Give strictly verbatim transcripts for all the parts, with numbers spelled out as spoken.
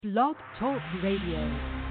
Blog Talk Radio.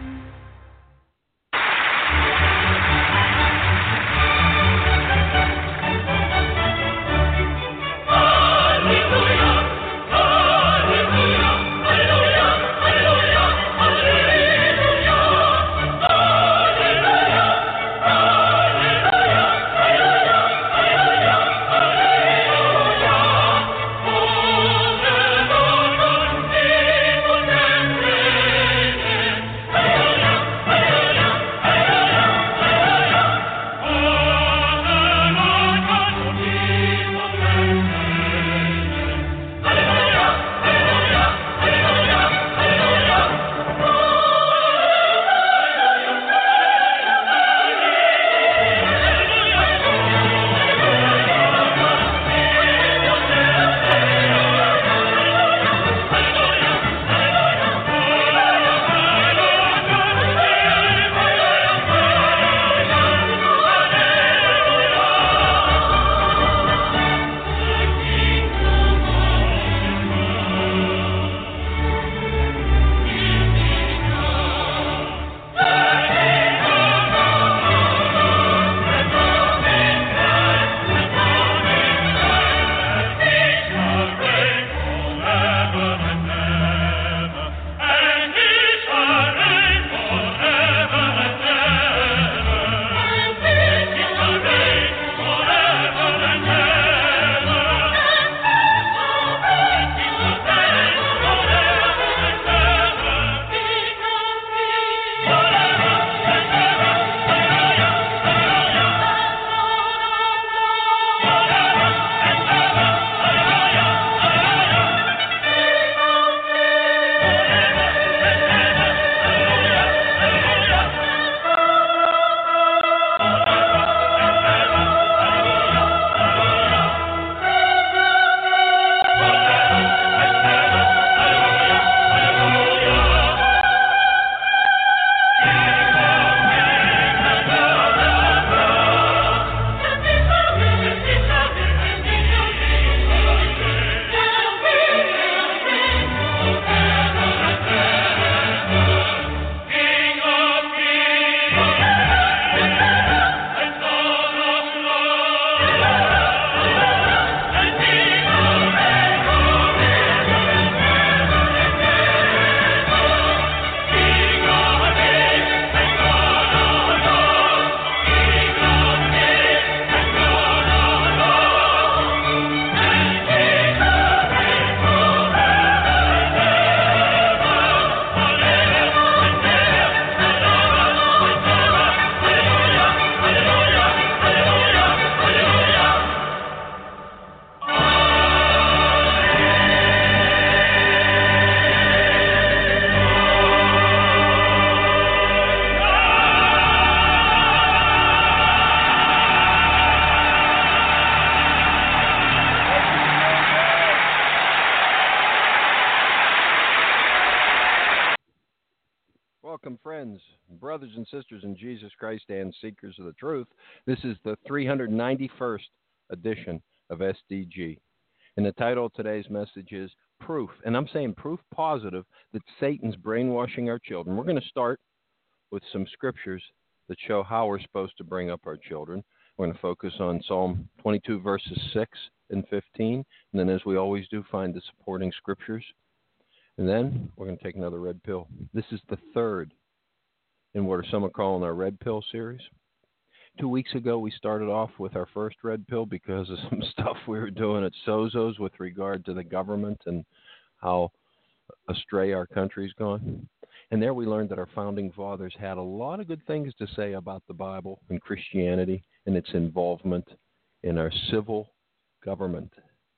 Welcome, friends, brothers and sisters in Jesus Christ and seekers of the truth. This is the three hundred ninety-first edition of S D G. And the title of today's message is Proof, and I'm saying proof positive that Satan's brainwashing our children. We're going to start with some scriptures that show how we're supposed to bring up our children. We're going to focus on Psalm twenty-two, verses six and fifteen, and then, as we always do, find the supporting scriptures. And then we're going to take another red pill. This is the third in what some are calling our red pill series. Two weeks ago, we started off with our first red pill because of some stuff we were doing at Sozo's with regard to the government and how astray our country's gone. And there we learned that our founding fathers had a lot of good things to say about the Bible and Christianity and its involvement in our civil government.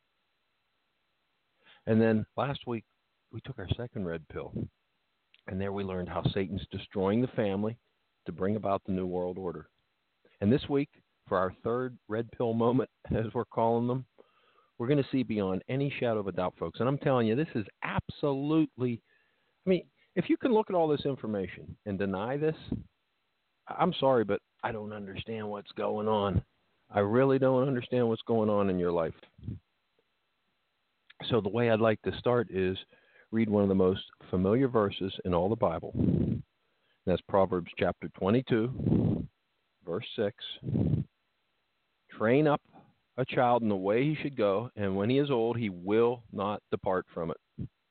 And then last week, we took our second red pill, and there we learned how Satan's destroying the family to bring about the New World Order. And this week, for our third red pill moment, as we're calling them, we're going to see beyond any shadow of a doubt, folks. And I'm telling you, this is absolutely, I mean, if you can look at all this information and deny this, I'm sorry, but I don't understand what's going on. I really don't understand what's going on in your life. So the way I'd like to start is read one of the most familiar verses in all the Bible. That's Proverbs chapter twenty-two, verse six. Train up a child in the way he should go, and when he is old, he will not depart from it.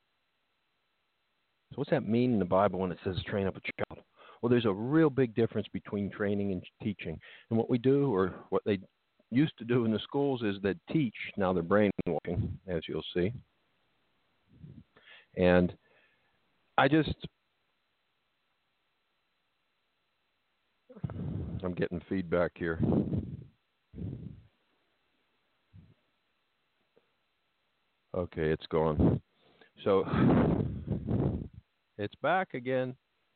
So what's that mean in the Bible when it says train up a child? Well, there's a real big difference between training and teaching. And what we do, or what they used to do in the schools, is they teach. Now they're brainwashing, as you'll see. And I just, I'm getting feedback here. Okay, it's gone. So, it's back again.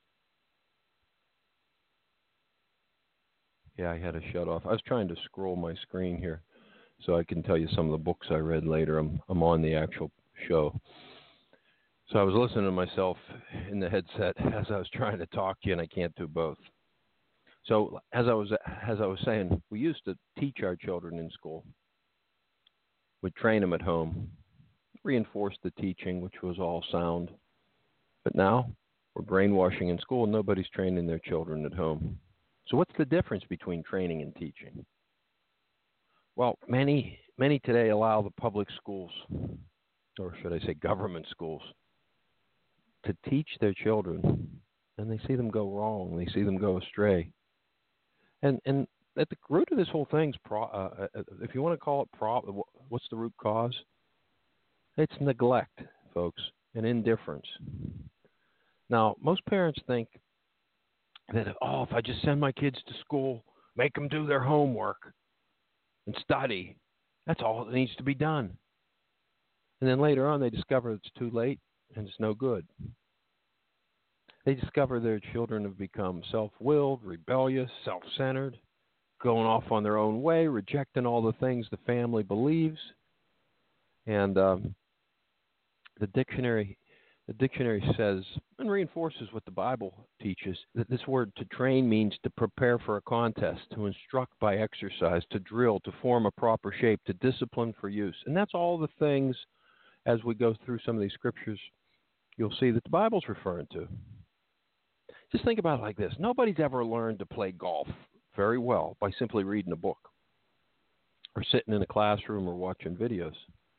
Yeah, I had to shut off. I was trying to scroll my screen here so I can tell you some of the books I read later. I'm I'm on the actual show. So I was listening to myself in the headset as I was trying to talk to you, and I can't do both. So as I was as I was saying, we used to teach our children in school. We'd train them at home, reinforce the teaching, which was all sound. But now we're brainwashing in school, and nobody's training their children at home. So what's the difference between training and teaching? Well, many many today allow the public schools, or should I say government schools, to teach their children, and they see them go wrong. They see them go astray. And and at the root of this whole thing's, pro, uh, if you want to call it pro, what's the root cause? It's neglect, folks, and indifference. Now, most parents think that, oh, if I just send my kids to school, make them do their homework and study, that's all that needs to be done. And then later on, they discover it's too late and it's no good. They discover their children have become self-willed, rebellious, self-centered, going off on their own way, rejecting all the things the family believes. And um, the dictionary The dictionary says, and reinforces what the Bible teaches, that this word to train means to prepare for a contest, to instruct by exercise, to drill, to form a proper shape, to discipline for use. And that's all the things, as we go through some of these scriptures, you'll see that the Bible's referring to. Just think about it like this. Nobody's ever learned to play golf very well by simply reading a book or sitting in a classroom or watching videos.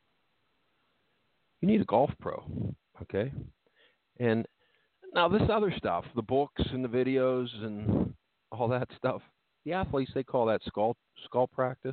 You need a golf pro. Okay, and now this other stuff, the books and the videos and all that stuff, the athletes, they call that skull skull practice.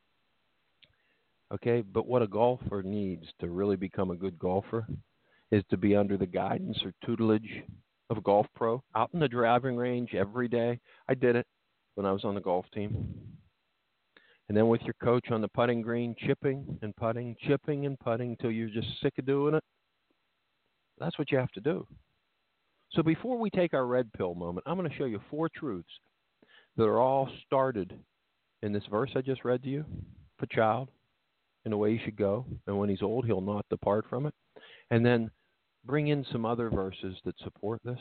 Okay, but what a golfer needs to really become a good golfer is to be under the guidance or tutelage of a golf pro, out in the driving range every day. I did it when I was on the golf team. And then with your coach on the putting green, chipping and putting, chipping and putting until you're just sick of doing it. That's what you have to do. So before we take our red pill moment, I'm going to show you four truths that are all started in this verse I just read to you. For child, in the way he should go, and when he's old, he'll not depart from it. And then bring in some other verses that support this.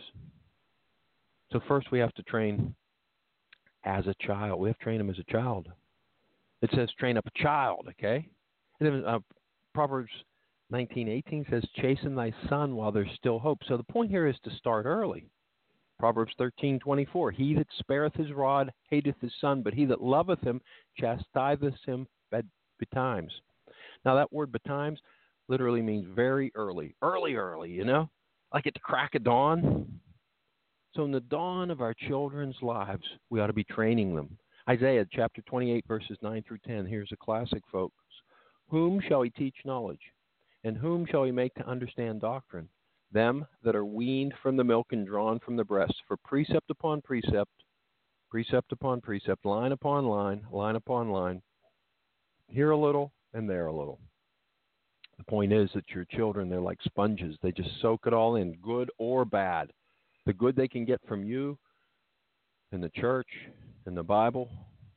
So first we have to train as a child. We have to train him as a child. It says train up a child, okay? And then uh, Proverbs nineteen eighteen says, chasten thy son while there's still hope. So the point here is to start early. Proverbs thirteen twenty-four, he that spareth his rod hateth his son, but he that loveth him chastiseth him betimes. Now that word betimes literally means very early. Early, early, you know? Like at the crack of dawn. So in the dawn of our children's lives, we ought to be training them. Isaiah chapter twenty-eight, verses nine through ten. Here's a classic, folks. Whom shall he teach knowledge? And whom shall he make to understand doctrine? Them that are weaned from the milk and drawn from the breast. For precept upon precept, precept upon precept, line upon line, line upon line, here a little and there a little. The point is that your children, they're like sponges. They just soak it all in, good or bad. The good they can get from you in the church, in the Bible,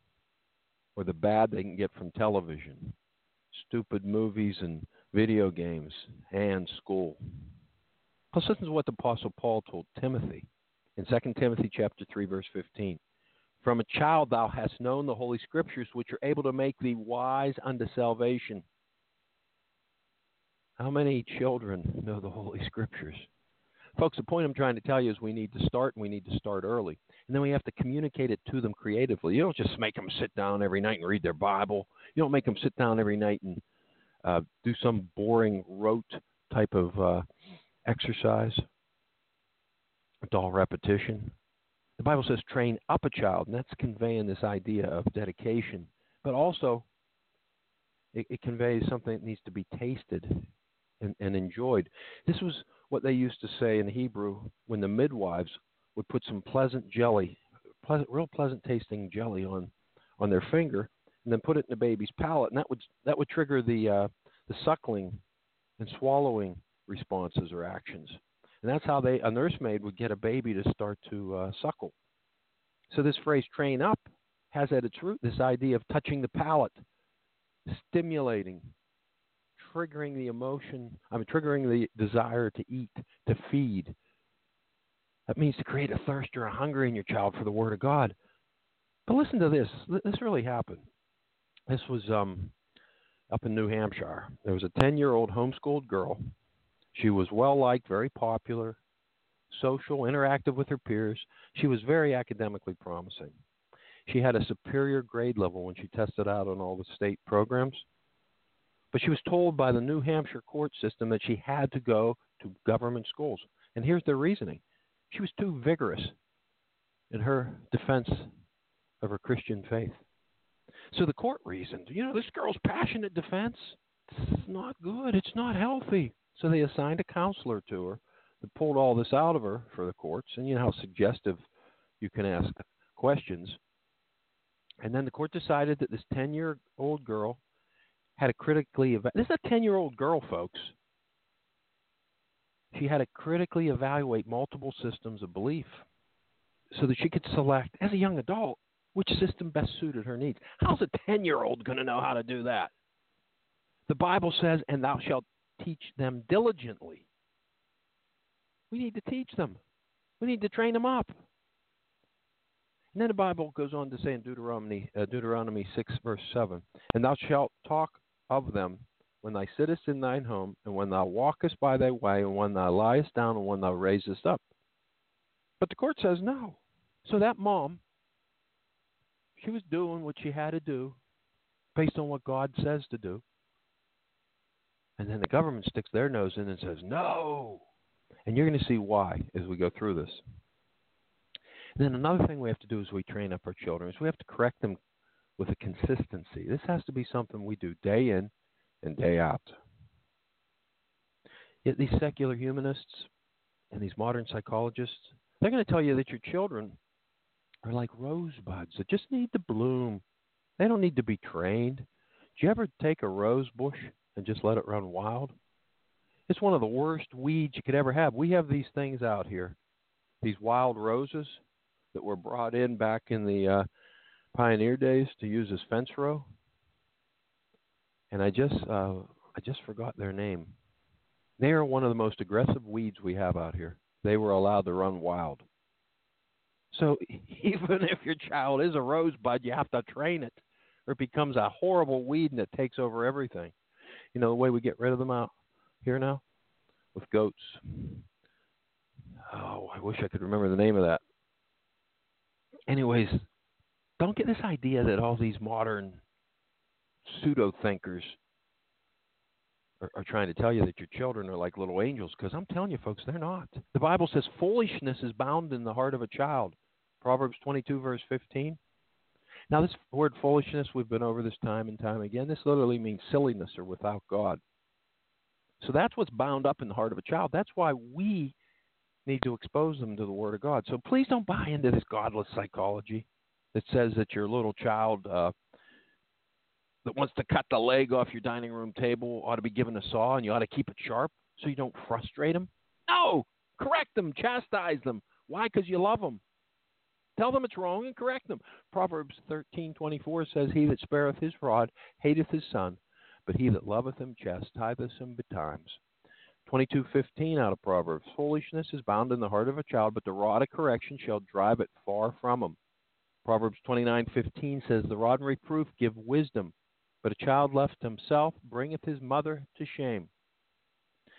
or the bad they can get from television, stupid movies and video games, and school. Plus, listen to what the Apostle Paul told Timothy in Second Timothy chapter three, verse fifteen. From a child thou hast known the Holy Scriptures, which are able to make thee wise unto salvation. How many children know the Holy Scriptures? Folks, the point I'm trying to tell you is we need to start, and we need to start early. And then we have to communicate it to them creatively. You don't just make them sit down every night and read their Bible. You don't make them sit down every night and uh, do some boring, rote type of uh, exercise, dull repetition. The Bible says train up a child, and that's conveying this idea of dedication. But also, it, it conveys something that needs to be tasted and, and enjoyed. This was what they used to say in Hebrew when the midwives would put some pleasant jelly, pleasant, real pleasant tasting jelly on, on their finger, and then put it in the baby's palate, and that would that would trigger the uh, the suckling and swallowing responses or actions. And that's how they a nursemaid would get a baby to start to uh, suckle. So this phrase "train up" has at its root this idea of touching the palate, stimulating, triggering the emotion, I mean, triggering the desire to eat, to feed. That means to create a thirst or a hunger in your child for the Word of God. But listen to this. This really happened. This was um, up in New Hampshire. There was a ten-year-old homeschooled girl. She was well-liked, very popular, social, interactive with her peers. She was very academically promising. She had a superior grade level when she tested out on all the state programs. But she was told by the New Hampshire court system that she had to go to government schools. And here's their reasoning. She was too vigorous in her defense of her Christian faith. So the court reasoned, you know, this girl's passionate defense, it's not good. It's not healthy. So they assigned a counselor to her that pulled all this out of her for the courts. And you know how suggestive you can ask questions. And then the court decided that this ten-year-old girl had a critically eva- this is a ten-year-old girl, folks. She had to critically evaluate multiple systems of belief so that she could select, as a young adult, which system best suited her needs. How's a ten-year-old going to know how to do that? The Bible says, and thou shalt teach them diligently. We need to teach them. We need to train them up. And then the Bible goes on to say in Deuteronomy, uh, Deuteronomy six, verse seven, and thou shalt talk of them when thou sittest in thine home, and when thou walkest by thy way, and when thou liest down, and when thou raisest up. But the court says no. So that mom, she was doing what she had to do based on what God says to do. And then the government sticks their nose in and says no. And you're going to see why as we go through this. And then another thing we have to do as we train up our children is we have to correct them with a consistency. This has to be something we do day in and day out. Yet these secular humanists and these modern psychologists, they're going to tell you that your children are like rosebuds that just need to bloom. They don't need to be trained. Do you ever take a rose bush and just let it run wild? It's one of the worst weeds you could ever have. We have these things out here, these wild roses that were brought in back in the uh, pioneer days to use as fence row. And I just uh, I just forgot their name. They are one of the most aggressive weeds we have out here. They were allowed to run wild. So even if your child is a rosebud, you have to train it, or it becomes a horrible weed and it takes over everything. You know the way we get rid of them out here now? With goats. Oh, I wish I could remember the name of that. Anyways, don't get this idea that all these modern pseudo-thinkers are, are trying to tell you that your children are like little angels, because I'm telling you, folks, they're not. The Bible says foolishness is bound in the heart of a child. Proverbs twenty-two, verse fifteen. Now, this word foolishness, we've been over this time and time again. This literally means silliness or without God. So that's what's bound up in the heart of a child. That's why we need to expose them to the Word of God. So please don't buy into this godless psychology that says that your little child uh, that wants to cut the leg off your dining room table ought to be given a saw and you ought to keep it sharp so you don't frustrate them. No! Correct them. Chastise them. Why? Because you love them. Tell them it's wrong and correct them. Proverbs thirteen twenty-four says, he that spareth his rod hateth his son, but he that loveth him chastiseth him betimes. twenty-two fifteen out of Proverbs, foolishness is bound in the heart of a child, but the rod of correction shall drive it far from him. Proverbs twenty-nine fifteen says, the rod and reproof give wisdom, but a child left himself bringeth his mother to shame.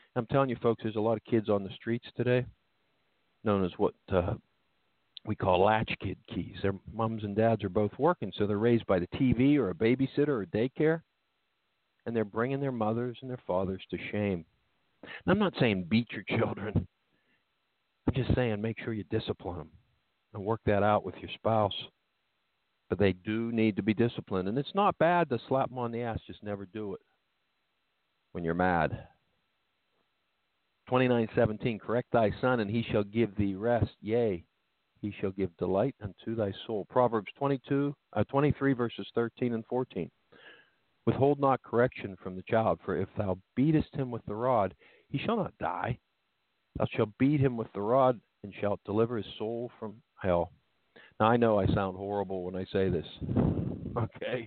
I'm telling you, folks, there's a lot of kids on the streets today, known as what uh, we call latchkid keys. Their moms and dads are both working, so they're raised by the T V or a babysitter or daycare, and they're bringing their mothers and their fathers to shame. And I'm not saying beat your children. I'm just saying make sure you discipline them and work that out with your spouse. But they do need to be disciplined. And it's not bad to slap them on the ass. Just never do it when you're mad. twenty-nine seventeen, correct thy son, and he shall give thee rest. Yea, he shall give delight unto thy soul. Proverbs twenty-two, uh, twenty-three, verses thirteen and fourteen. Withhold not correction from the child, for if thou beatest him with the rod, he shall not die. Thou shalt beat him with the rod, and shalt deliver his soul from hell. Now, I know I sound horrible when I say this, okay?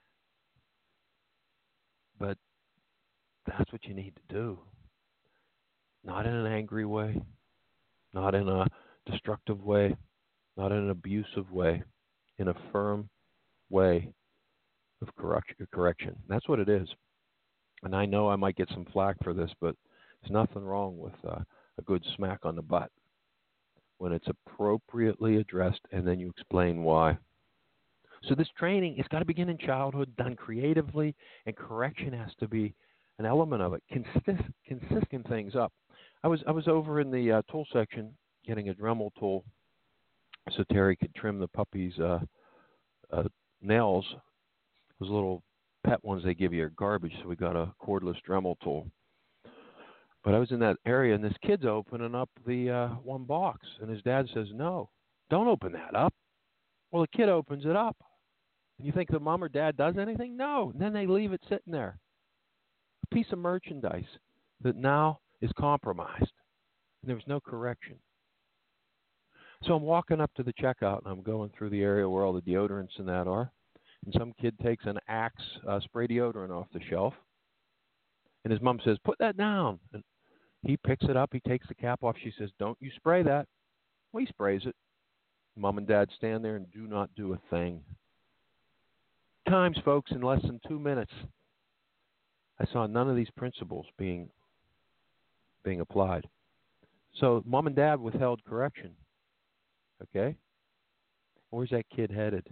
But that's what you need to do. Not in an angry way, not in a destructive way, not in an abusive way, in a firm way of correction. That's what it is. And I know I might get some flack for this, but there's nothing wrong with uh, a good smack on the butt when it's appropriately addressed, and then you explain why. So this training, it's got to begin in childhood, done creatively, and correction has to be an element of it, consist, consistent things up. I was I was over in the uh, tool section getting a Dremel tool so Terry could trim the puppy's uh, uh, nails. Those little pet ones they give you are garbage, so we got a cordless Dremel tool. But I was in that area, and this kid's opening up the uh, one box, and his dad says, no, don't open that up. Well, the kid opens it up. And you think the mom or dad does anything? No. And then they leave it sitting there. A piece of merchandise that now is compromised, and there was no correction. So I'm walking up to the checkout, and I'm going through the area where all the deodorants and that are, and some kid takes an Axe uh, spray deodorant off the shelf, and his mom says, put that down. And he picks it up. He takes the cap off. She says, don't you spray that. Well, he sprays it. Mom and dad stand there and do not do a thing. Times, folks, in less than two minutes, I saw none of these principles being being applied. So mom and dad withheld correction. Okay? Where's that kid headed?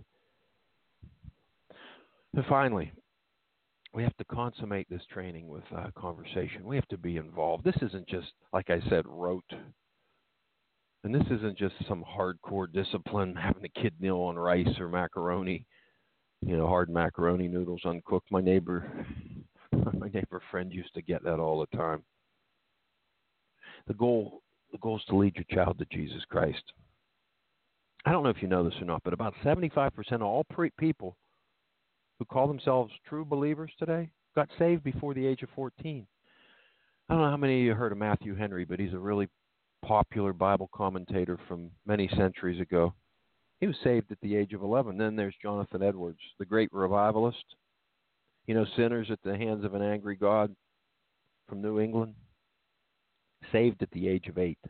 And finally, we have to consummate this training with uh, conversation. We have to be involved. This isn't just, like I said, rote. And this isn't just some hardcore discipline, having the kid kneel on rice or macaroni, you know, hard macaroni noodles uncooked. My neighbor, my neighbor friend used to get that all the time. The goal, the goal is to lead your child to Jesus Christ. I don't know if you know this or not, but about seventy-five percent of all pre- people who call themselves true believers today got saved before the age of fourteen. I don't know how many of you heard of Matthew Henry, but he's a really popular Bible commentator from many centuries ago. He was saved at the age of eleven. Then there's Jonathan Edwards, the great revivalist. You know, sinners at the hands of an angry God from New England. Saved at the age of eight.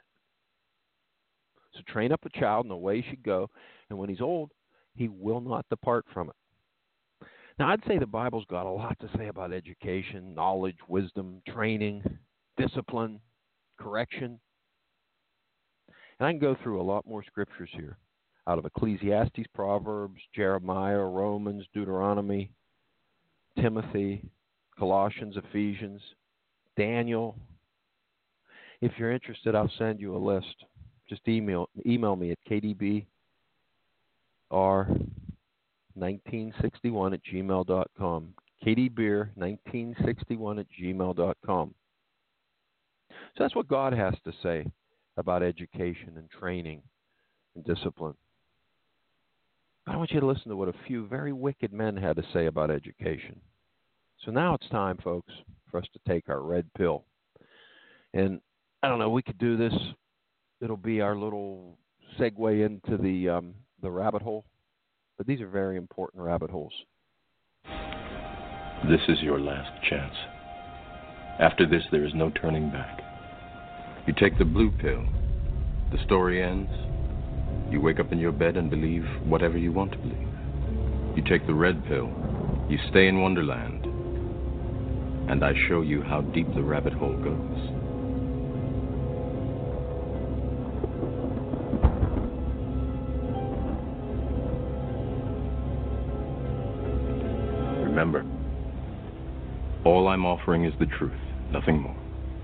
So train up a child in the way he should go, and when he's old, he will not depart from it. Now, I'd say the Bible's got a lot to say about education, knowledge, wisdom, training, discipline, correction. And I can go through a lot more scriptures here out of Ecclesiastes, Proverbs, Jeremiah, Romans, Deuteronomy, Timothy, Colossians, Ephesians, Daniel. If you're interested, I'll send you a list. Just email email me at k d b r nineteen sixty-one at gmail dot com. k d b r nineteen sixty-one at gmail dot com. So that's what God has to say about education and training and discipline. I want you to listen to what a few very wicked men had to say about education. So now it's time, folks, for us to take our red pill. And I don't know, we could do this. It'll be our little segue into the um, the rabbit hole. But these are very important rabbit holes. This is your last chance. After this, there is no turning back. You take the blue pill. The story ends. You wake up in your bed and believe whatever you want to believe. You take the red pill. You stay in Wonderland. And I show you how deep the rabbit hole goes. Remember, all I'm offering is the truth, nothing more.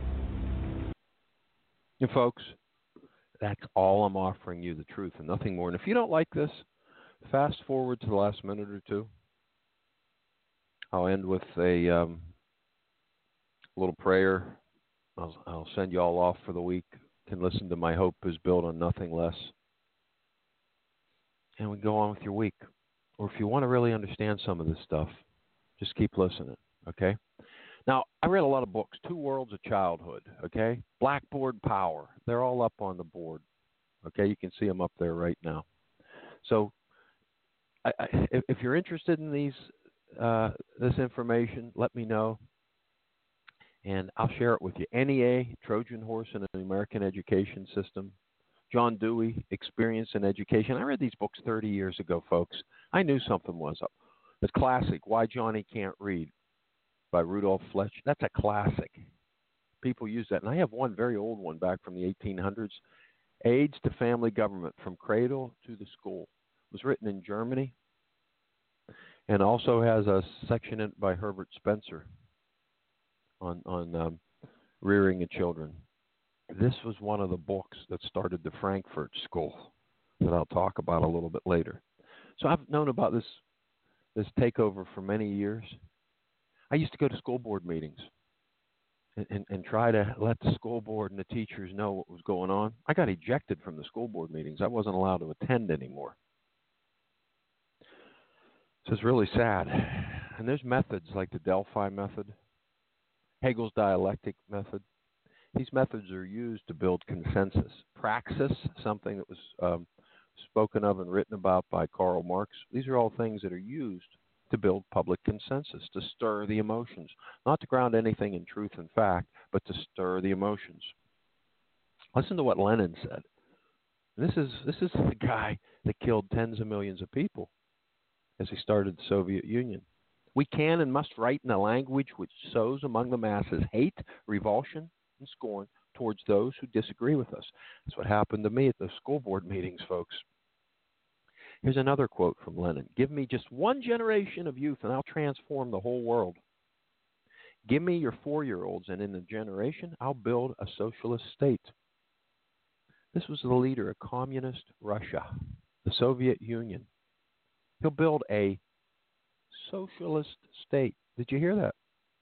And folks, that's all I'm offering you, the truth and nothing more. And if you don't like this, fast forward to the last minute or two. I'll end with a um, little prayer. I'll, I'll send you all off for the week. You can listen to My Hope is Built on Nothing Less. And we go on with your week. Or if you want to really understand some of this stuff, just keep listening, okay? Now, I read a lot of books, Two Worlds of Childhood, okay? Blackboard Power. They're all up on the board, okay? You can see them up there right now. So I, I, if, if you're interested in these, uh, this information, let me know, and I'll share it with you. N E A, Trojan Horse in the American Education System. John Dewey, Experience in Education. I read these books thirty years ago, folks. I knew something was up. The classic, Why Johnny Can't Read, by Rudolph Fletcher. That's a classic. People use that. And I have one very old one back from the eighteen hundreds. Aids to Family Government, From Cradle to the School. It was written in Germany. And also has a section in by Herbert Spencer on, on um, rearing of children. This was one of the books that started the Frankfurt School that I'll talk about a little bit later. So I've known about this this takeover for many years. I used to go to school board meetings and, and, and try to let the school board and the teachers know what was going on. I got ejected from the school board meetings. I wasn't allowed to attend anymore. So it's really sad. And there's methods like the Delphi method, Hegel's dialectic method. These methods are used to build consensus. Praxis, something that was um, spoken of and written about by Karl Marx. These are all things that are used to build public consensus, to stir the emotions, not to ground anything in truth and fact, but to stir the emotions. Listen to what Lenin said. This is this is the guy that killed tens of millions of people as he started the Soviet Union. We can and must write in a language which sows among the masses hate, revulsion, and scorn towards those who disagree with us. That's what happened to me at the school board meetings, folks. Here's another quote from Lenin. Give me just one generation of youth and I'll transform the whole world. Give me your four-year-olds and in a generation I'll build a socialist state. This was the leader of communist Russia, the Soviet Union. He'll build a socialist state. Did you hear that?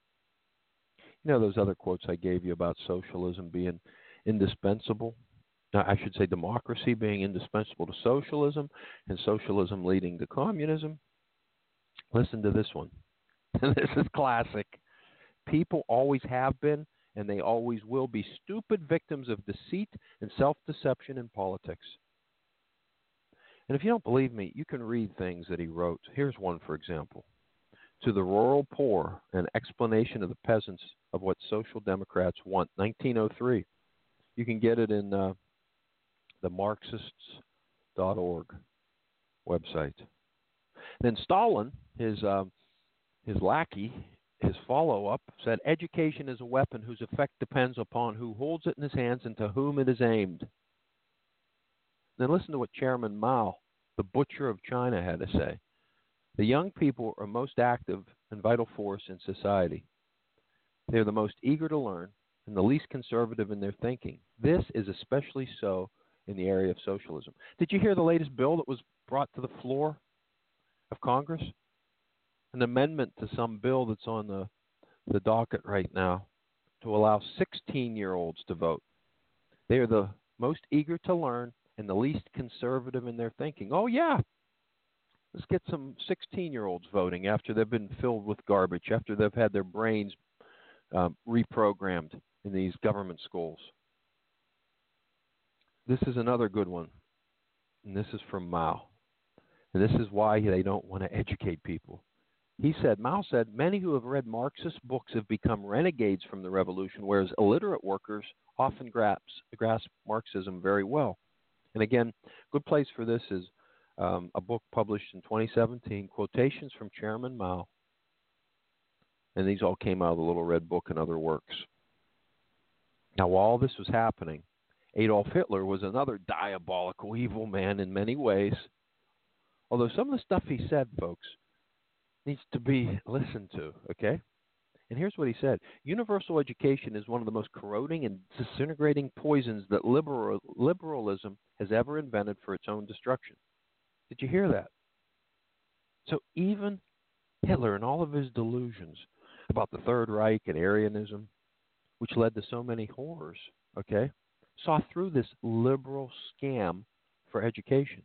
You know those other quotes I gave you about socialism being indispensable? Now, I should say democracy being indispensable to socialism and socialism leading to communism. Listen to this one. This is classic. People always have been and they always will be stupid victims of deceit and self-deception in politics. And if you don't believe me, you can read things that he wrote. Here's one, for example. To the rural poor, an explanation of the peasants of what social democrats want, nineteen oh three. You can get it in uh, the Marxists dot org website. Then Stalin, his uh, his lackey, his follow-up, said, education is a weapon whose effect depends upon who holds it in his hands and to whom it is aimed. Then listen to what Chairman Mao, the butcher of China, had to say. The young people are most active and vital force in society. They're the most eager to learn and the least conservative in their thinking. This is especially so in the area of socialism. Did you hear the latest bill that was brought to the floor of Congress? An amendment to some bill that's on the, the docket right now to allow sixteen-year-olds to vote. They are the most eager to learn and the least conservative in their thinking. Oh, yeah. Let's get some sixteen-year-olds voting after they've been filled with garbage, after they've had their brains um, reprogrammed in these government schools. This is another good one, and this is from Mao. And this is why they don't want to educate people. He said, Mao said, many who have read Marxist books have become renegades from the revolution, whereas illiterate workers often grasp, grasp Marxism very well. And again, good place for this is um, a book published in twenty seventeen, Quotations from Chairman Mao. And these all came out of the Little Red Book and other works. Now, while all this was happening, Adolf Hitler was another diabolical, evil man in many ways. Although some of the stuff he said, folks, needs to be listened to, okay? And here's what he said. Universal education is one of the most corroding and disintegrating poisons that liberal, liberalism has ever invented for its own destruction. Did you hear that? So even Hitler and all of his delusions about the Third Reich and Aryanism, which led to so many horrors, okay, saw through this liberal scam for education.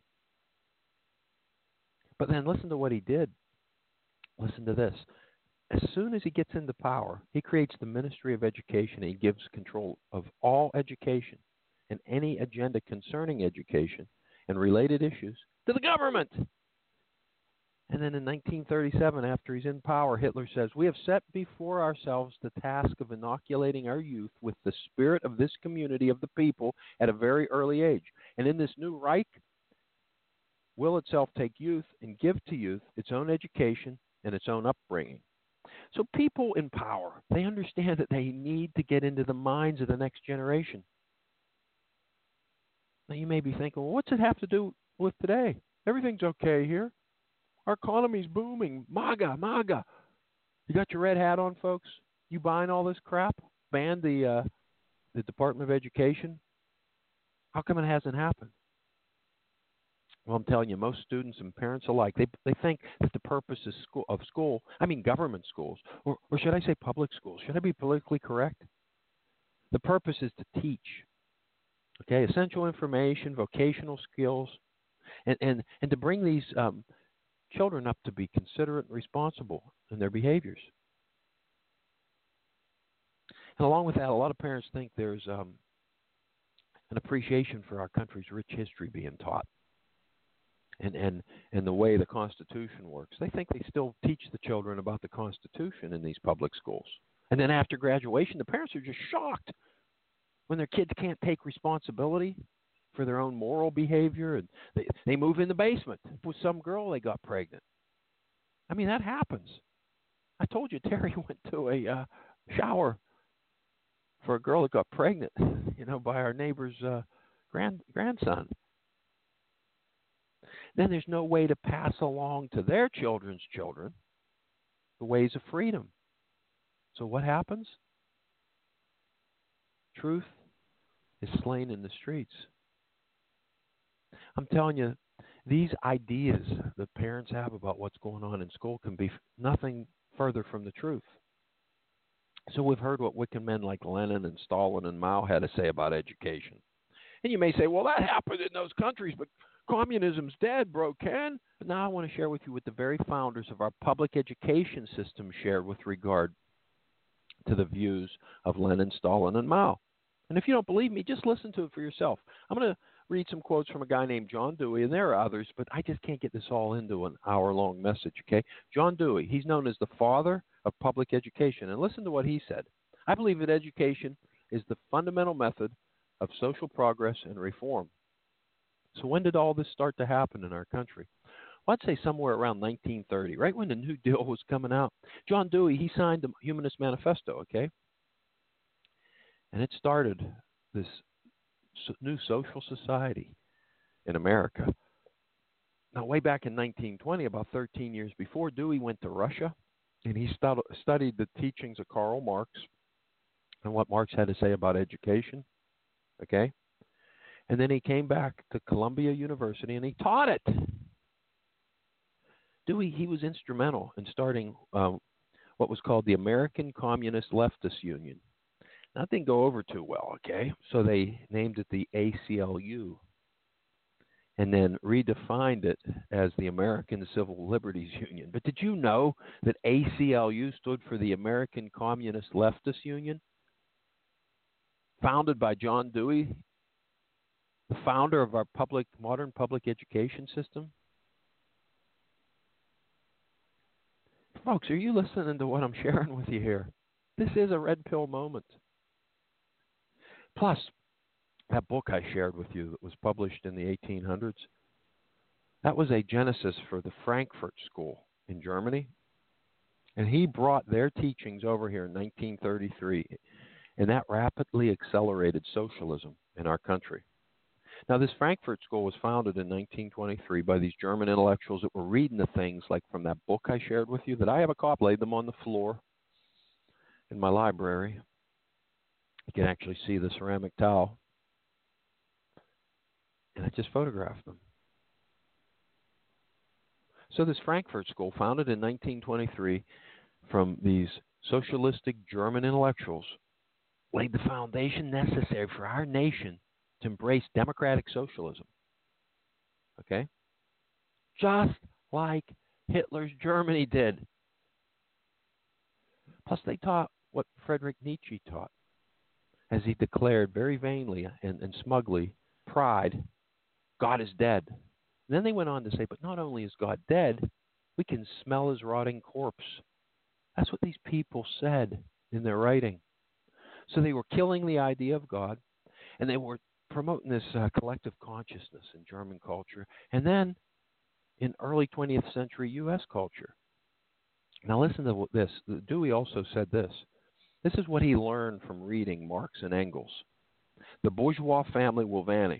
But then listen to what he did. Listen to this. As soon as he gets into power, he creates the Ministry of Education and he gives control of all education and any agenda concerning education and related issues to the government. And then in nineteen thirty-seven, after he's in power, Hitler says, "We have set before ourselves the task of inoculating our youth with the spirit of this community of the people at a very early age. And in this new Reich will itself take youth and give to youth its own education and its own upbringing." So people in power, they understand that they need to get into the minds of the next generation. Now you may be thinking, well, what's it have to do with today? Everything's okay here. Our economy's booming. MAGA, MAGA. You got your red hat on, folks? You buying all this crap? Ban the uh, the Department of Education? How come it hasn't happened? Well, I'm telling you, most students and parents alike, they they think that the purpose is school, of school, I mean government schools, or, or should I say public schools? Should I be politically correct? The purpose is to teach, okay, essential information, vocational skills, and, and, and to bring these um, children up to be considerate and responsible in their behaviors. And along with that, a lot of parents think there's um, an appreciation for our country's rich history being taught. And, and and the way the Constitution works. They think they still teach the children about the Constitution in these public schools. And then after graduation, the parents are just shocked when their kids can't take responsibility for their own moral behavior. And they, they move in the basement with some girl they got pregnant. I mean, that happens. I told you Terry went to a uh, shower for a girl that got pregnant, you know, by our neighbor's uh, grand grandson. Then there's no way to pass along to their children's children the ways of freedom. So what happens? Truth is slain in the streets. I'm telling you, these ideas that parents have about what's going on in school can be nothing further from the truth. So we've heard what wicked men like Lenin and Stalin and Mao had to say about education. And you may say, well, that happened in those countries, but communism's dead, bro, Ken. But now I want to share with you what the very founders of our public education system shared with regard to the views of Lenin, Stalin, and Mao. And if you don't believe me, just listen to it for yourself. I'm going to read some quotes from a guy named John Dewey, and there are others, but I just can't get this all into an hour-long message, okay? John Dewey, he's known as the father of public education. And listen to what he said. I believe that education is the fundamental method of social progress and reform. So when did all this start to happen in our country? Well, I'd say somewhere around nineteen thirty, right when the New Deal was coming out. John Dewey, he signed the Humanist Manifesto, okay? And it started this new social society in America. Now, way back in nineteen twenty, about thirteen years before, Dewey went to Russia, and he stud- studied the teachings of Karl Marx and what Marx had to say about education, okay? And then he came back to Columbia University, and he taught it. Dewey, he was instrumental in starting um, what was called the American Communist Leftist Union. That didn't go over too well, okay? So they named it the A C L U and then redefined it as the American Civil Liberties Union. But did you know that A C L U stood for the American Communist Leftist Union? Founded by John Dewey, the founder of our public, modern public education system. Folks, are you listening to what I'm sharing with you here? This is a red pill moment. Plus, that book I shared with you that was published in the eighteen hundreds, that was a genesis for the Frankfurt School in Germany. And he brought their teachings over here in nineteen thirty-three, and that rapidly accelerated socialism in our country. Now, this Frankfurt School was founded in nineteen twenty-three by these German intellectuals that were reading the things like from that book I shared with you that I have a copy, laid them on the floor in my library. You can actually see the ceramic towel. And I just photographed them. So this Frankfurt School, founded in nineteen twenty-three from these socialistic German intellectuals, laid the foundation necessary for our nation to embrace democratic socialism. Okay? Just like Hitler's Germany did. Plus, they taught what Friedrich Nietzsche taught, as he declared very vainly and, and smugly, pride, God is dead. And then they went on to say, but not only is God dead, we can smell his rotting corpse. That's what these people said in their writing. So they were killing the idea of God, and they were promoting this uh, collective consciousness in German culture, and then in early twentieth century U S culture. Now listen to this. Dewey also said this. This is what he learned from reading Marx and Engels. The bourgeois family will vanish.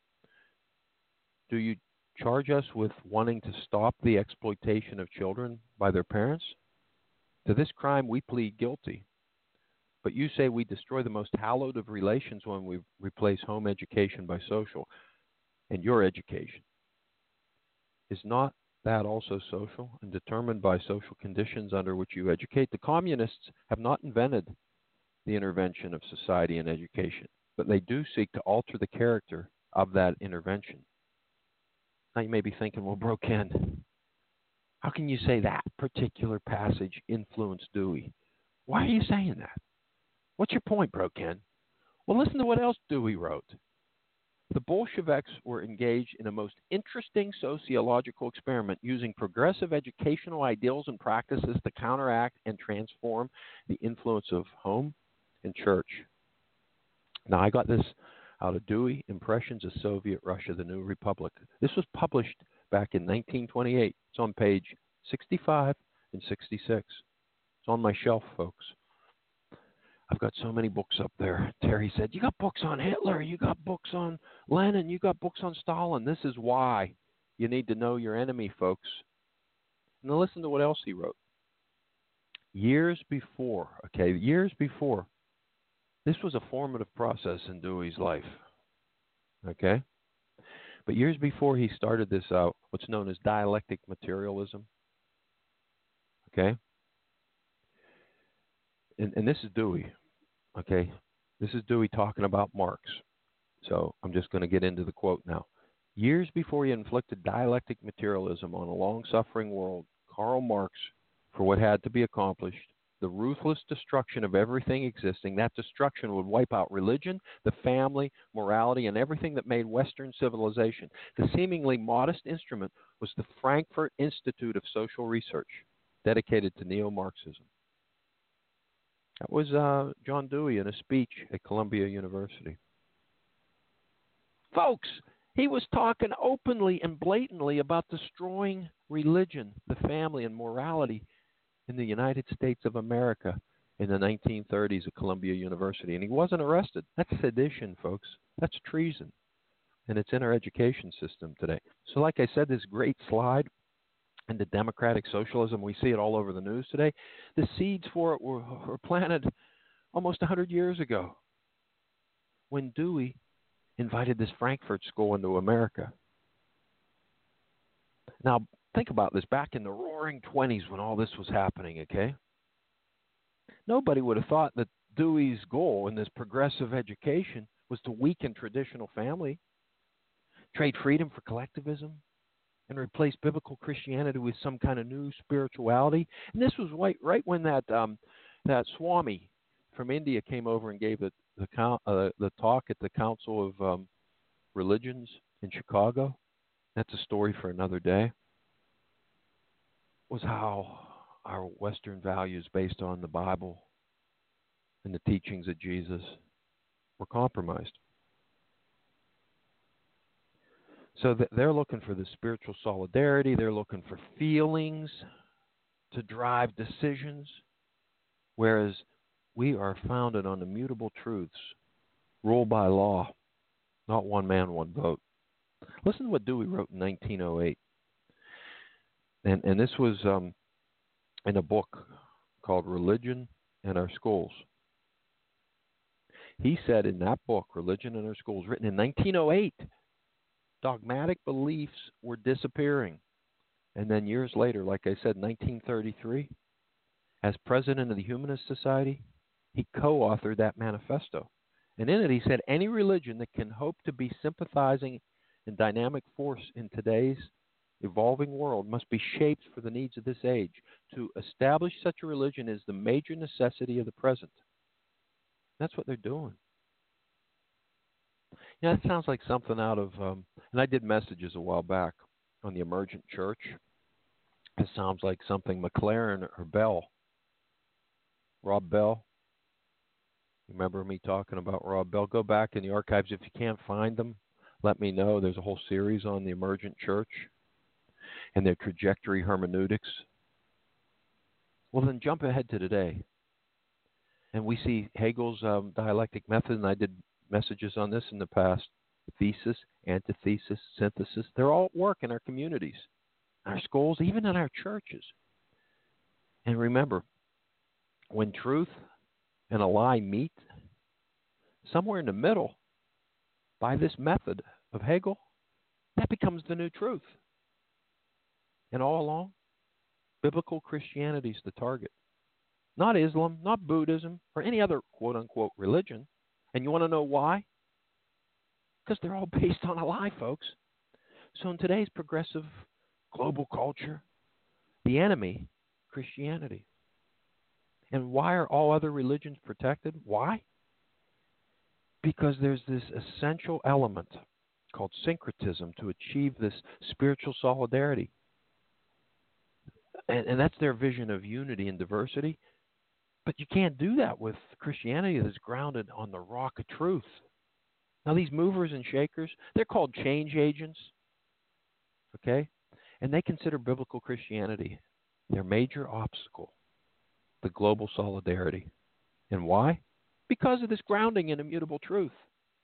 Do you charge us with wanting to stop the exploitation of children by their parents? To this crime we plead guilty. But you say we destroy the most hallowed of relations when we replace home education by social. And your education. Is not that also social and determined by social conditions under which you educate? The communists have not invented the intervention of society and education, but they do seek to alter the character of that intervention. Now you may be thinking, well, Bro Ken, how can you say that particular passage influenced Dewey? Why are you saying that? What's your point, Bro Ken? Well, listen to what else Dewey wrote. The Bolsheviks were engaged in a most interesting sociological experiment using progressive educational ideals and practices to counteract and transform the influence of home and church. Now, I got this out of Dewey, Impressions of Soviet Russia, the New Republic. This was published back in nineteen twenty-eight. It's on page sixty-five and sixty-six. It's on my shelf, folks. I've got so many books up there. Terry said, you got books on Hitler, you got books on Lenin, you got books on Stalin. This is why you need to know your enemy, folks. Now listen to what else he wrote. Years before, okay, years before, this was a formative process in Dewey's life, okay? But years before he started this out, what's known as dialectic materialism, okay? And, and this is Dewey. Okay, this is Dewey talking about Marx. So I'm just going to get into the quote now. Years before he inflicted dialectic materialism on a long-suffering world, Karl Marx, for what had to be accomplished, the ruthless destruction of everything existing, that destruction would wipe out religion, the family, morality, and everything that made Western civilization. The seemingly modest instrument was the Frankfurt Institute of Social Research, dedicated to neo-Marxism. That was uh, John Dewey in a speech at Columbia University. Folks, he was talking openly and blatantly about destroying religion, the family, and morality in the United States of America in the nineteen thirties at Columbia University. And he wasn't arrested. That's sedition, folks. That's treason. And it's in our education system today. So like I said, this great slide into democratic socialism, we see it all over the news today. The seeds for it were, were planted almost one hundred years ago when Dewey invited this Frankfurt School into America. Now, think about this. Back in the roaring twenties when all this was happening, okay? Nobody would have thought that Dewey's goal in this progressive education was to weaken traditional family, trade freedom for collectivism, and replace biblical Christianity with some kind of new spirituality. And this was right, right when that um, that Swami from India came over and gave the the, uh, the talk at the Council of um, Religions in Chicago. That's a story for another day. Was how our Western values based on the Bible and the teachings of Jesus were compromised. So they're looking for the spiritual solidarity. They're looking for feelings to drive decisions, whereas we are founded on immutable truths, ruled by law, not one man, one vote. Listen to what Dewey wrote in nineteen oh eight. And, and this was um, in a book called Religion in Our Schools. He said in that book, Religion in Our Schools, written in nineteen oh eight, dogmatic beliefs were disappearing. And then years later, like I said, nineteen thirty-three, as president of the Humanist Society, he co-authored that manifesto. And in it, he said, any religion that can hope to be sympathizing and dynamic force in today's evolving world must be shaped for the needs of this age. To establish such a religion is the major necessity of the present. That's what they're doing. You know, that sounds like something out of, um, and I did messages a while back on the emergent church. It sounds like something McLaren or Bell, Rob Bell. Remember me talking about Rob Bell? Go back in the archives. If you can't find them, let me know. There's a whole series on the emergent church and their trajectory hermeneutics. Well, then jump ahead to today. And we see Hegel's um, dialectic method, and I did messages on this in the past. Thesis, antithesis, synthesis. They're all at work in our communities, our schools, even in our churches. And remember, when truth and a lie meet, somewhere in the middle, by this method of Hegel, that becomes the new truth. And all along, biblical Christianity is the target. Not Islam, not Buddhism, or any other quote-unquote religion. And you want to know why? Because they're all based on a lie, folks. So in today's progressive global culture, the enemy, Christianity. And why are all other religions protected? Why? Because there's this essential element called syncretism to achieve this spiritual solidarity. And, and that's their vision of unity and diversity. But you can't do that with Christianity that's grounded on the rock of truth. Now, these movers and shakers, they're called change agents, okay? And they consider biblical Christianity their major obstacle, the global solidarity. And why? Because of this grounding in immutable truth.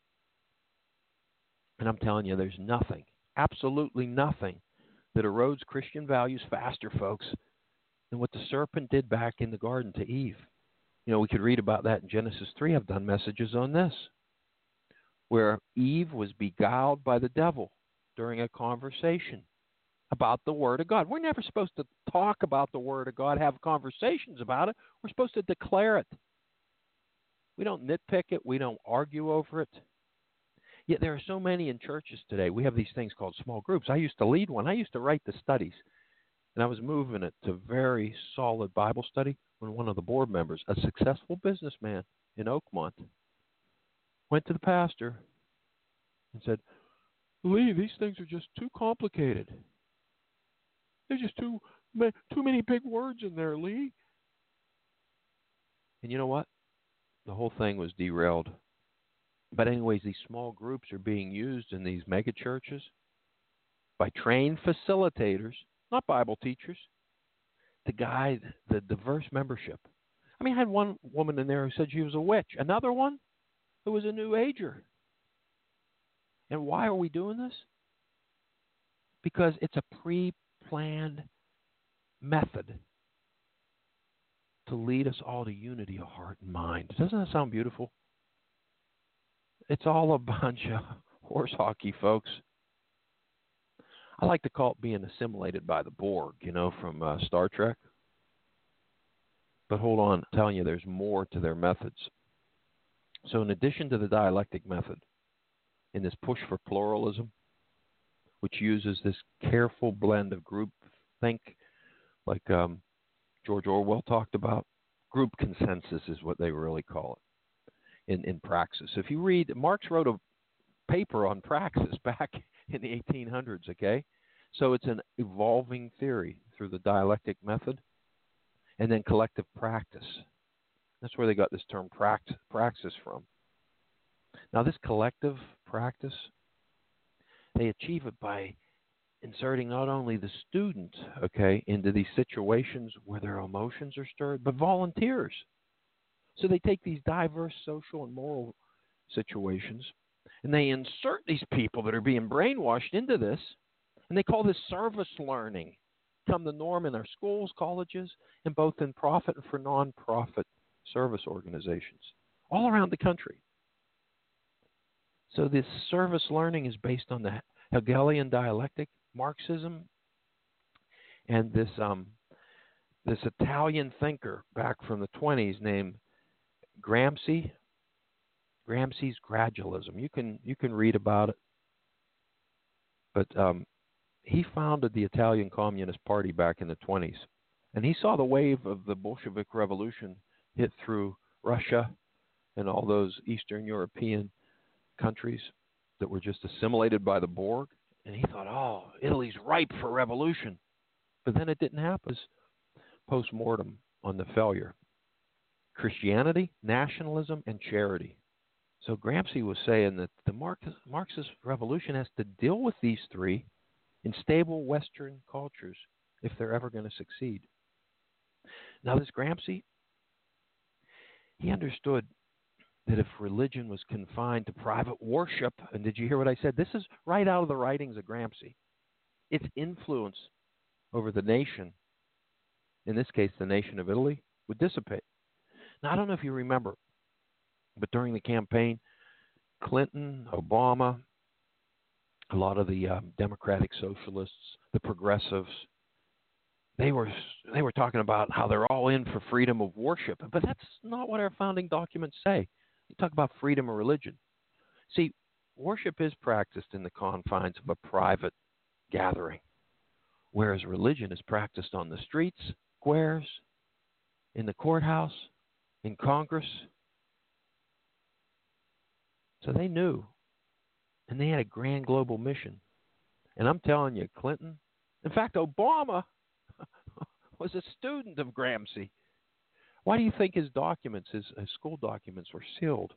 And I'm telling you, there's nothing, absolutely nothing, that erodes Christian values faster, folks, than what the serpent did back in the garden to Eve. You know, we could read about that in Genesis three. I've done messages on this, where Eve was beguiled by the devil during a conversation about the Word of God. We're never supposed to talk about the Word of God, have conversations about it. We're supposed to declare it. We don't nitpick it. We don't argue over it. Yet there are so many in churches today. We have these things called small groups. I used to lead one. I used to write the studies. And I was moving it to very solid Bible study when one of the board members, a successful businessman in Oakmont, went to the pastor and said, Lee, these things are just too complicated. There's just too, too many big words in there, Lee. And you know what? The whole thing was derailed. But anyways, these small groups are being used in these mega churches by trained facilitators, not Bible teachers, to guide the diverse membership. I mean, I had one woman in there who said she was a witch. Another one who was a New Ager. And why are we doing this? Because it's a pre-planned method to lead us all to unity of heart and mind. Doesn't that sound beautiful? It's all a bunch of horse hockey, folks. I like to call it being assimilated by the Borg, you know, from uh, Star Trek. But hold on, I'm telling you, there's more to their methods. So in addition to the dialectic method, in this push for pluralism, which uses this careful blend of group think, like um, George Orwell talked about, group consensus is what they really call it in, in praxis. If you read, Marx wrote a paper on praxis back in the eighteen hundreds, okay? So it's an evolving theory through the dialectic method and then collective practice. That's where they got this term prax- praxis from. Now, this collective practice, they achieve it by inserting not only the student, okay, into these situations where their emotions are stirred, but volunteers. So they take these diverse social and moral situations And they insert these people that are being brainwashed into this, and they call this service learning. Become the norm in our schools, colleges, and both in profit and for non-profit service organizations all around the country. So this service learning is based on the Hegelian dialectic, Marxism, and this um, this Italian thinker back from the twenties named Gramsci. Gramsci's gradualism. You can you can read about it, but um, he founded the Italian Communist Party back in the twenties, and he saw the wave of the Bolshevik Revolution hit through Russia and all those Eastern European countries that were just assimilated by the Borg, and he thought, oh, Italy's ripe for revolution. But then it didn't happen. Post-mortem on the failure. Christianity, nationalism, and charity. So Gramsci was saying that the Marxist, Marxist revolution has to deal with these three in stable Western cultures if they're ever going to succeed. Now this Gramsci, he understood that if religion was confined to private worship, and did you hear what I said? This is right out of the writings of Gramsci. Its influence over the nation, in this case the nation of Italy, would dissipate. Now I don't know if you remember, but during the campaign, Clinton, Obama, a lot of the um, Democratic Socialists, the progressives, they were they were talking about how they're all in for freedom of worship. But that's not what our founding documents say. You talk about freedom of religion. See, worship is practiced in the confines of a private gathering, whereas religion is practiced on the streets, squares, in the courthouse, in Congress. So they knew, and they had a grand global mission. And I'm telling you, Clinton, in fact, Obama was a student of Gramsci. Why do you think his documents, his, his school documents, were sealed?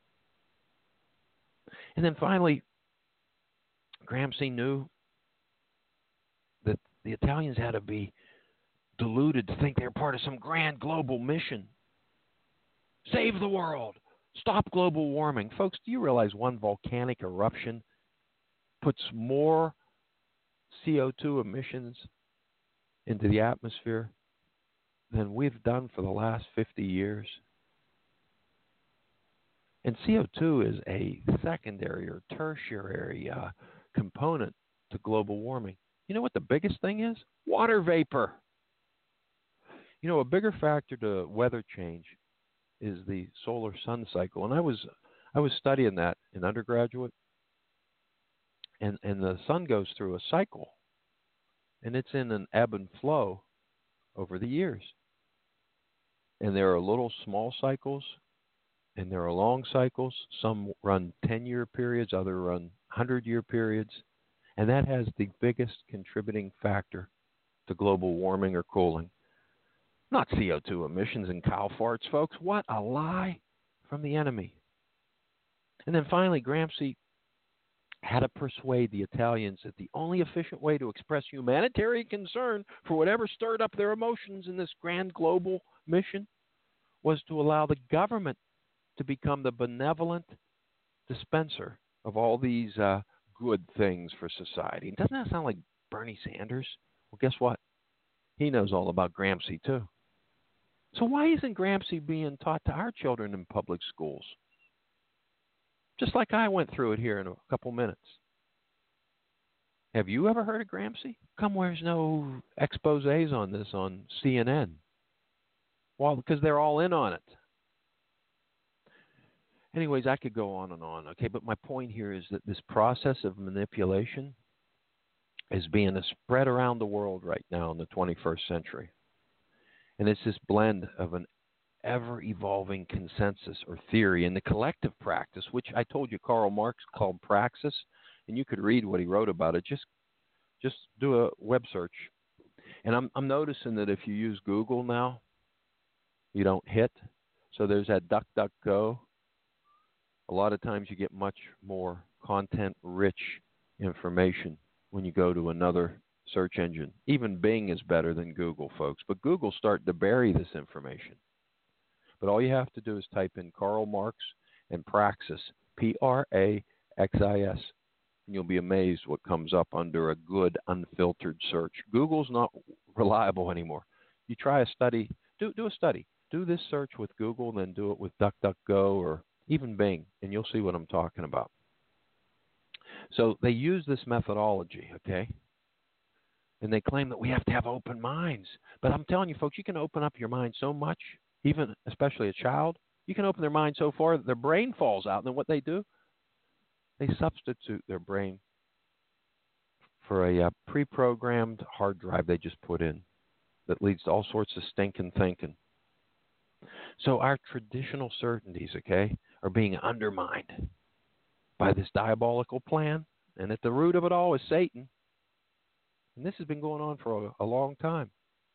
And then finally, Gramsci knew that the Italians had to be deluded to think they were part of some grand global mission. Save the world. Stop global warming. Folks, do you realize one volcanic eruption puts more C O two emissions into the atmosphere than we've done for the last fifty years? And C O two is a secondary or tertiary uh, component to global warming. You know what the biggest thing is? Water vapor. You know, a bigger factor to weather change is the solar sun cycle. And I was I was studying that in undergraduate. And, and the sun goes through a cycle. And it's in an ebb and flow over the years. And there are little small cycles, and there are long cycles. Some run ten-year periods, others run hundred-year periods. And that has the biggest contributing factor to global warming or cooling. Not C O two emissions and cow farts, folks. What a lie from the enemy. And then finally, Gramsci had to persuade the Italians that the only efficient way to express humanitarian concern for whatever stirred up their emotions in this grand global mission was to allow the government to become the benevolent dispenser of all these uh, good things for society. Doesn't that sound like Bernie Sanders? Well, guess what? He knows all about Gramsci, too. So why isn't Gramsci being taught to our children in public schools? Just like I went through it here in a couple minutes. Have you ever heard of Gramsci? Come, there's no exposés on this on C N N. Well, because they're all in on it. Anyways, I could go on and on, okay? But my point here is that this process of manipulation is being spread around the world right now in the twenty-first century. And it's this blend of an ever-evolving consensus or theory and the collective practice, which I told you Karl Marx called praxis, and you could read what he wrote about it. Just just do a web search. And I'm, I'm noticing that if you use Google now, you don't hit. So there's that DuckDuckGo. A lot of times you get much more content-rich information when you go to another search engine. Even Bing is better than Google, folks. But Google's starting to bury this information. But all you have to do is type in Karl Marx and praxis, P R A X I S. And you'll be amazed what comes up under a good, unfiltered search. Google's not reliable anymore. You try a study, do, do a study. Do this search with Google, then do it with DuckDuckGo or even Bing, and you'll see what I'm talking about. So they use this methodology, okay? And they claim that we have to have open minds. But I'm telling you, folks, you can open up your mind so much, even especially a child. You can open their mind so far that their brain falls out. And then what they do, they substitute their brain for a uh, pre-programmed hard drive they just put in that leads to all sorts of stinking thinking. So our traditional certainties, okay, are being undermined by this diabolical plan. And at the root of it all is Satan. And this has been going on for a, a long time.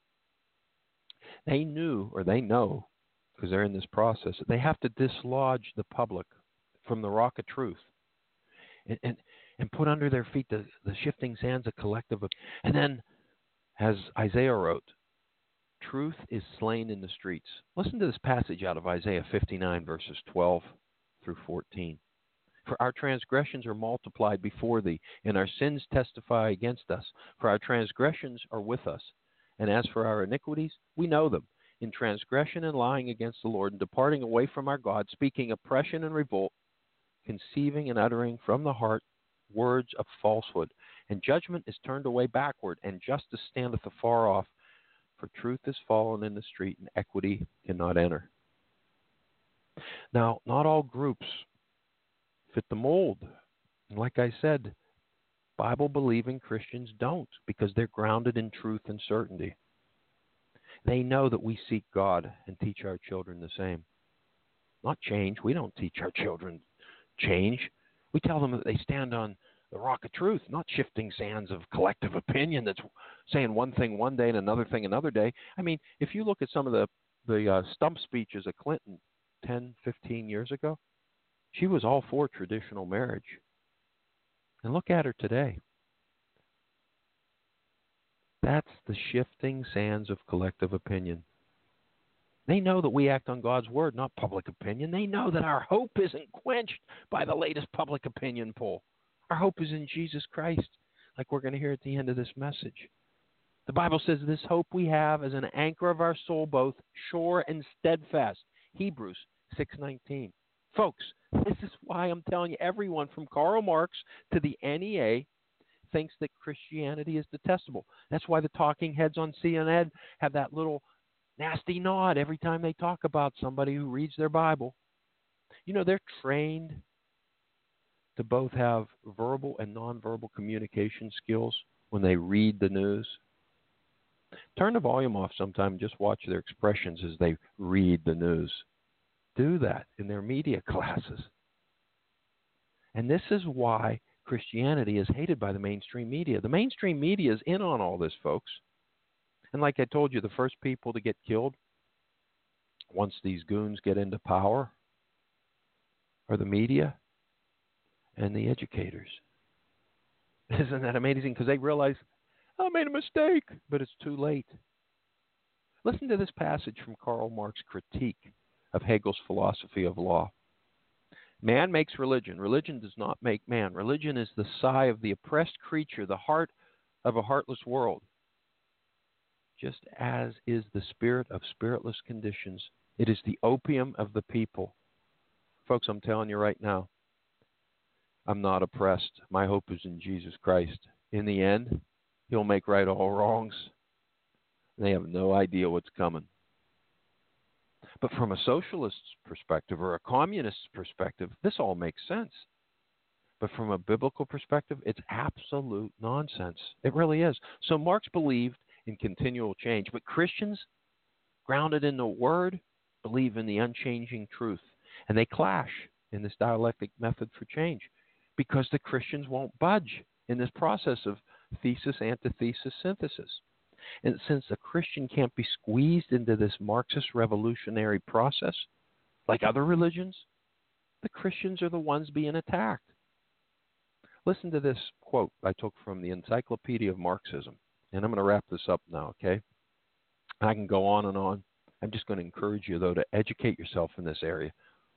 They knew, or they know, because they're in this process, that they have to dislodge the public from the rock of truth and, and, and put under their feet the, the shifting sands of collective. And then, as Isaiah wrote, truth is slain in the streets. Listen to this passage out of Isaiah fifty-nine, verses twelve through fourteen. For our transgressions are multiplied before thee, and our sins testify against us. For our transgressions are with us, and as for our iniquities, we know them. In transgression and lying against the Lord, and departing away from our God, speaking oppression and revolt, conceiving and uttering from the heart words of falsehood. And judgment is turned away backward, and justice standeth afar off. For truth is fallen in the street, and equity cannot enter. Now, not all groups fit the mold. And like I said, Bible-believing Christians don't, because they're grounded in truth and certainty. They know that we seek God and teach our children the same. Not change. We don't teach our children change. We tell them that they stand on the rock of truth, not shifting sands of collective opinion that's saying one thing one day and another thing another day. I mean, if you look at some of the, the uh, stump speeches of Clinton ten, fifteen years ago, she was all for traditional marriage. And look at her today. That's the shifting sands of collective opinion. They know that we act on God's word, not public opinion. They know that our hope isn't quenched by the latest public opinion poll. Our hope is in Jesus Christ, like we're going to hear at the end of this message. The Bible says this hope we have is an anchor of our soul, both sure and steadfast. Hebrews six nineteen. Folks, this is why I'm telling you, everyone from Karl Marx to the N E A thinks that Christianity is detestable. That's why the talking heads on C N N have that little nasty nod every time they talk about somebody who reads their Bible. You know, they're trained to both have verbal and nonverbal communication skills when they read the news. Turn the volume off sometime and just watch their expressions as they read the news. Do that in their media classes. And this is why Christianity is hated by the mainstream media. The mainstream media is in on all this, folks. And like I told you, the first people to get killed once these goons get into power are the media and the educators. Isn't that amazing? Because they realize, I made a mistake, but it's too late. Listen to this passage from Karl Marx's critique of Hegel's philosophy of law. Man makes religion. Religion does not make man. Religion is the sigh of the oppressed creature, the heart of a heartless world. Just as is the spirit of spiritless conditions, it is the opium of the people. Folks, I'm telling you right now, I'm not oppressed. My hope is in Jesus Christ. In the end, He'll make right all wrongs. They have no idea what's coming. But from a socialist's perspective or a communist's perspective, this all makes sense. But from a biblical perspective, it's absolute nonsense. It really is. So Marx believed in continual change, but Christians, grounded in the Word, believe in the unchanging truth. And they clash in this dialectic method for change because the Christians won't budge in this process of thesis, antithesis, synthesis. And since a Christian can't be squeezed into this Marxist revolutionary process, like other religions, the Christians are the ones being attacked. Listen to this quote I took from the Encyclopedia of Marxism. And I'm going to wrap this up now, okay? I can go on and on. I'm just going to encourage you, though, to educate yourself in this area.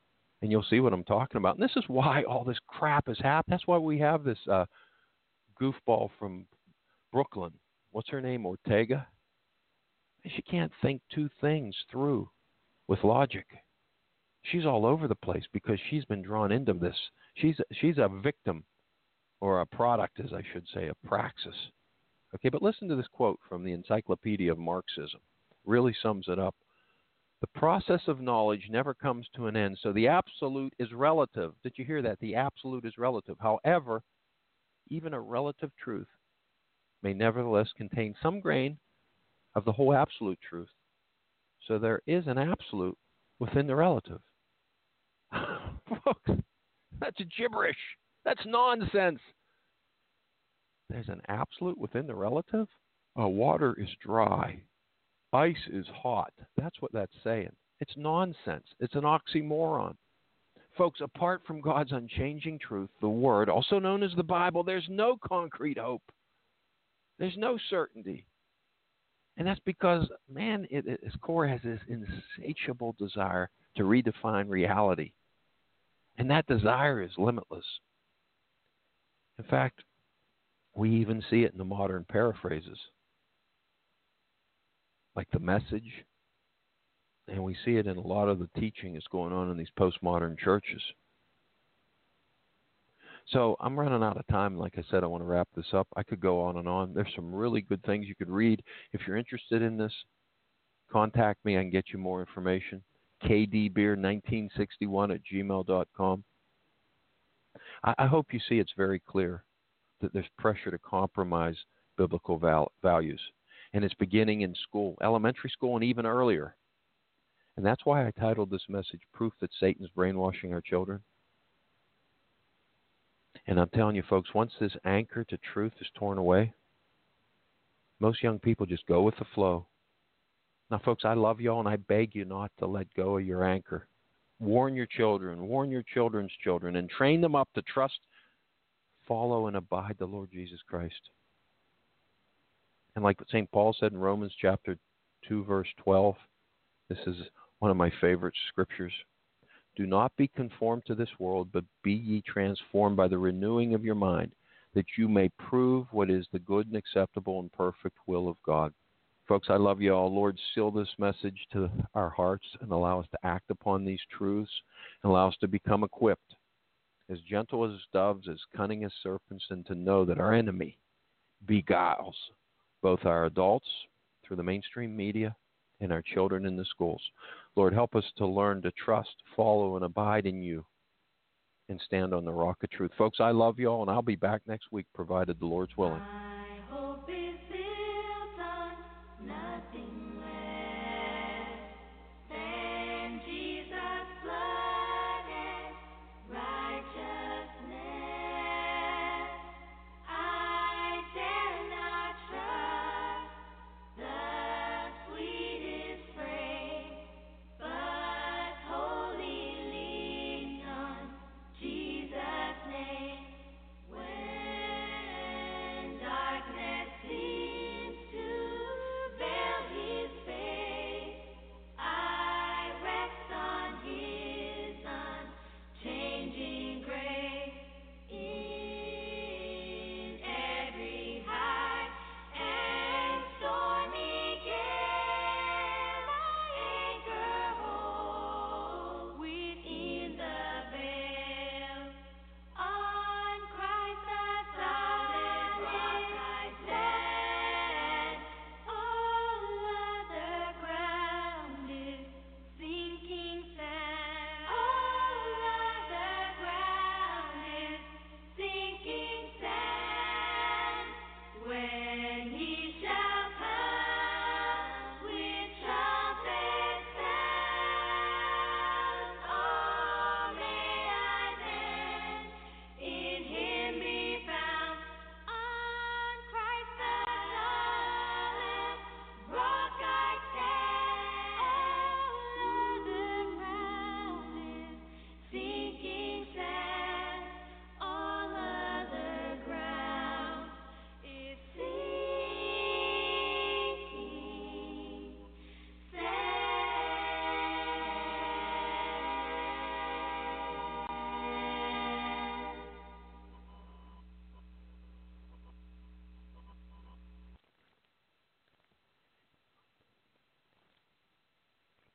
And you'll see what I'm talking about. And this is why all this crap has happened. That's why we have this uh, goofball from Brooklyn. What's her name? Ortega? She can't think two things through with logic. She's all over the place because she's been drawn into this. She's she's a victim, or a product, as I should say, of praxis. Okay, but listen to this quote from the Encyclopedia of Marxism. Really sums it up. The process of knowledge never comes to an end, so the absolute is relative. Did you hear that? The absolute is relative. However, even a relative truth may nevertheless contain some grain of the whole absolute truth. So there is an absolute within the relative. Folks, that's gibberish. That's nonsense. There's an absolute within the relative? Oh, water is dry. Ice is hot. That's what that's saying. It's nonsense. It's an oxymoron. Folks, apart from God's unchanging truth, the Word, also known as the Bible, there's no concrete hope. There's no certainty. And that's because, man, it, it, its core has this insatiable desire to redefine reality. And that desire is limitless. In fact, we even see it in the modern paraphrases, like The Message, and we see it in a lot of the teaching that's going on in these postmodern churches. So I'm running out of time. Like I said, I want to wrap this up. I could go on and on. There's some really good things you could read. If you're interested in this, contact me. I can get you more information. k d beer nineteen sixty-one at gmail dot com. I, I hope you see it's very clear that there's pressure to compromise biblical val- values. And it's beginning in school, elementary school, and even earlier. And that's why I titled this message, Proof That Satan's Brainwashing Our Children. And I'm telling you, folks, once this anchor to truth is torn away, most young people just go with the flow. Now, folks, I love y'all, and I beg you not to let go of your anchor. Warn your children, warn your children's children, and train them up to trust, follow, and abide the Lord Jesus Christ. And like Saint Paul said in Romans chapter two, verse twelve, this is one of my favorite scriptures. Do not be conformed to this world, but be ye transformed by the renewing of your mind, that you may prove what is the good and acceptable and perfect will of God. Folks, I love you all. Lord, seal this message to our hearts and allow us to act upon these truths and allow us to become equipped, as gentle as doves, as cunning as serpents, and to know that our enemy beguiles both our adults through the mainstream media and our children in the schools. Lord, help us to learn to trust, follow, and abide in you and stand on the rock of truth. Folks, I love you all, and I'll be back next week, provided the Lord's willing. My hope is